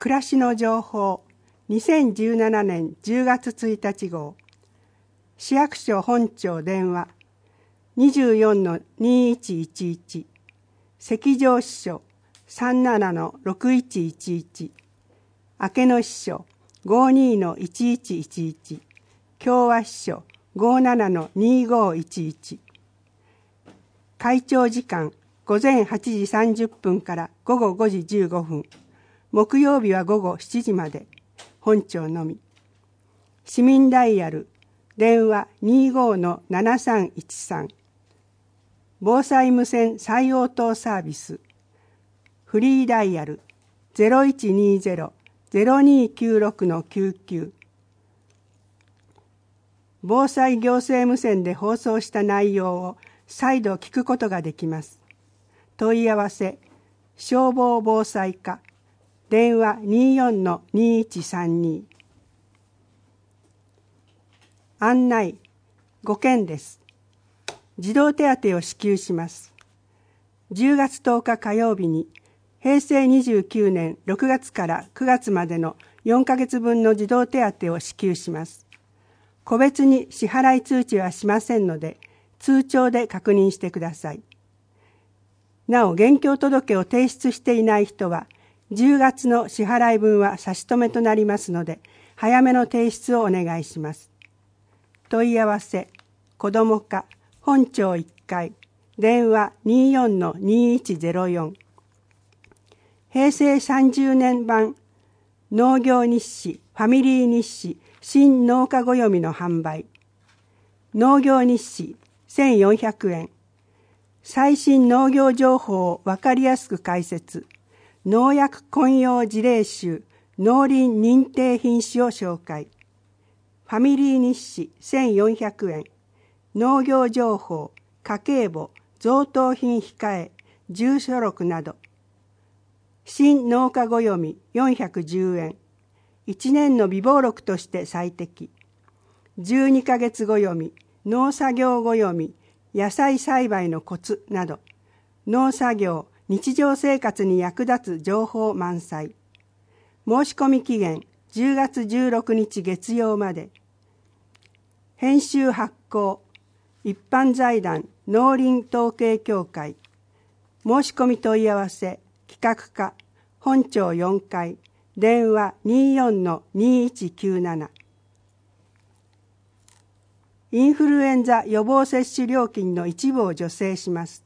暮らしの情報2017年10月1日号市役所本庁電話 24-2111 赤条支所 37-6111 明野支所 52-1111 共和支所 57-2511会長時間午前8時30分から午後5時15分木曜日は午後7時まで本庁のみ。市民ダイヤル電話 25-7313 防災無線再応答サービスフリーダイヤル 0120-0296-99 防災行政無線で放送した内容を再度聞くことができます。問い合わせ消防防災課電話 24-2132 案内5件です。児童手当を支給します。10月10日火曜日に平成29年6月から9月までの4ヶ月分の児童手当を支給します。個別に支払い通知はしませんので、通帳で確認してください。なお、現況届を提出していない人は、10月の支払い分は差し止めとなりますので、早めの提出をお願いします。問い合わせ、子ども課、本庁1階、電話 24-2104 平成30年版農業日誌、ファミリー日誌、新農家暦の販売。農業日誌1400円。最新農業情報をわかりやすく解説。農薬混用事例集、農林認定品種を紹介。ファミリー日誌1400円。農業情報、家計簿、贈答品控え、住所録など。新農家暦410円。1年の備忘録として最適。12ヶ月暦、農作業暦、野菜栽培のコツなど、農作業、日常生活に役立つ情報満載。申し込み期限10月16日月曜まで。編集発行、一般財団農林統計協会。申し込み問い合わせ、企画課、本庁4階、電話 24-2197。インフルエンザ予防接種料金の一部を助成します。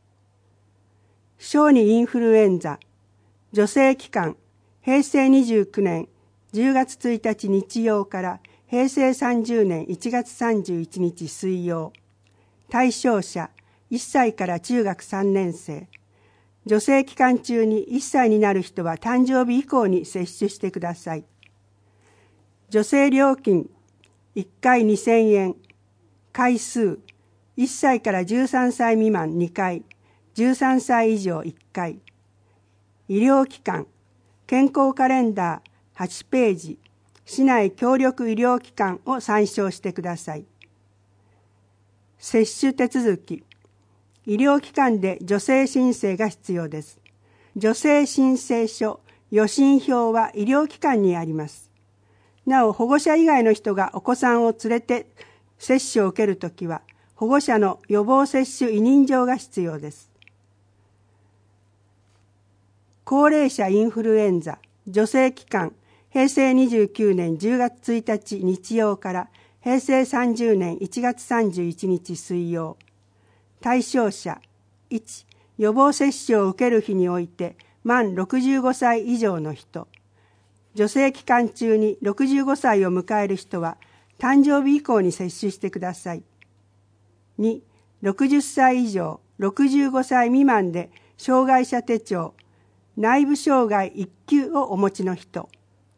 小児インフルエンザ助成期間平成29年10月1日日曜から平成30年1月31日水曜。対象者1歳から中学3年生。助成期間中に1歳になる人は誕生日以降に接種してください。助成料金1回2000円。回数1歳から13歳未満2回。13歳以上1回。医療機関、健康カレンダー8ページ、市内協力医療機関を参照してください。接種手続き、医療機関で助成申請が必要です。助成申請書、予診票は医療機関にあります。なお、保護者以外の人がお子さんを連れて接種を受けるときは、保護者の予防接種委任状が必要です。高齢者インフルエンザ助成期間平成29年10月1日日曜から平成30年1月31日水曜。対象者1、予防接種を受ける日において満65歳以上の人。助成期間中に65歳を迎える人は誕生日以降に接種してください。2、60歳以上65歳未満で障害者手帳内部障害1級をお持ちの人。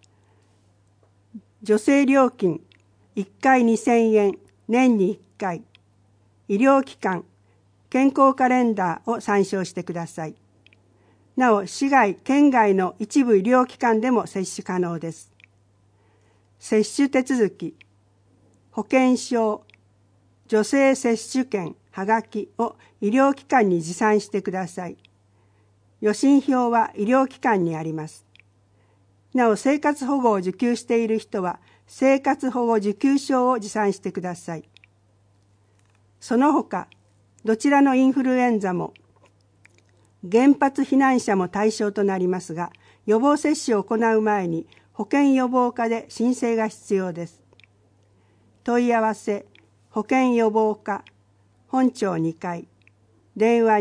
助成料金1回2000円、年に1回。医療機関、健康カレンダーを参照してください。なお、市外、県外の一部医療機関でも接種可能です。接種手続き、保険証、助成接種券、はがきを医療機関に持参してください。予診票は医療機関にあります。 なお生活保護を受給している人は生活保護受給証を持参してください。その他、どちらのインフルエンザも原発避難者も対象となりますが、予防接種を行う前に保健予防課で申請が必要です。問い合わせ保健予防課本庁2階電話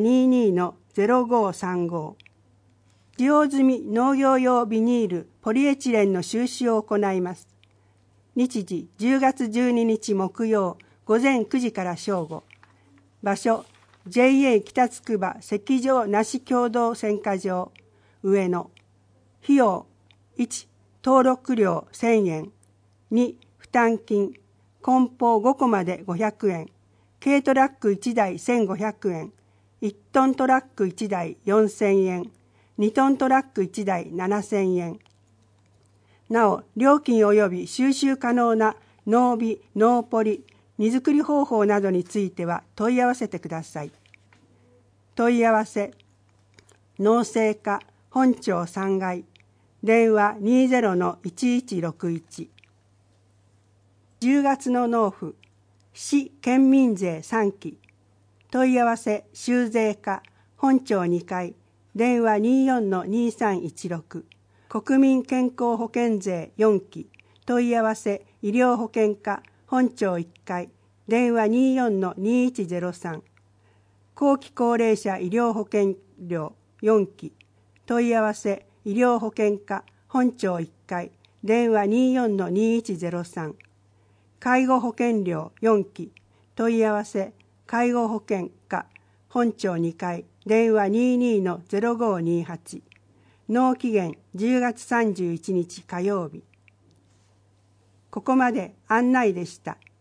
22-0535 使用済み農業用ビニールポリエチレンの収集を行います。日時10月12日木曜午前9時から正午。場所 JA 北つくば石上梨共同選果場上野。費用1、登録料1000円。2、負担金梱包5個まで500円。軽トラック1台1500円。1トントラック1台4000円。2トントラック1台7000円。なお、料金及び収集可能な農ビ、農ポリ、荷造り方法などについては問い合わせてください。問い合わせ農政課本庁3階電話 20-1161 10月の納付市県民税3期問い合わせ州税課本庁2階電話 24-2316 国民健康保険税4期問い合わせ医療保険課本庁1階電話 24-2103 後期高齢者医療保険料4期問い合わせ医療保険課本庁1階電話 24-2103 介護保険料4期問い合わせ介護保険課本庁2階電話 22-0528 納期限10月31日火曜日。ここまで案内でした。